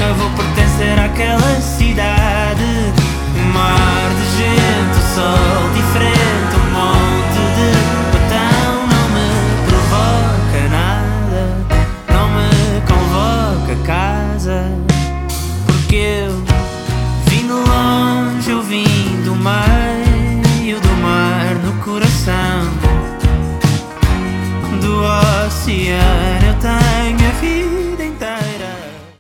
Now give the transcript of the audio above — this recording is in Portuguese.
nunca vou pertencer àquela cidade. Um mar de gente, o sol diferente, um monte de botão. Não me provoca nada, não me convoca a casa. Porque eu vim de longe, eu vim do meio do mar, no coração do oceano.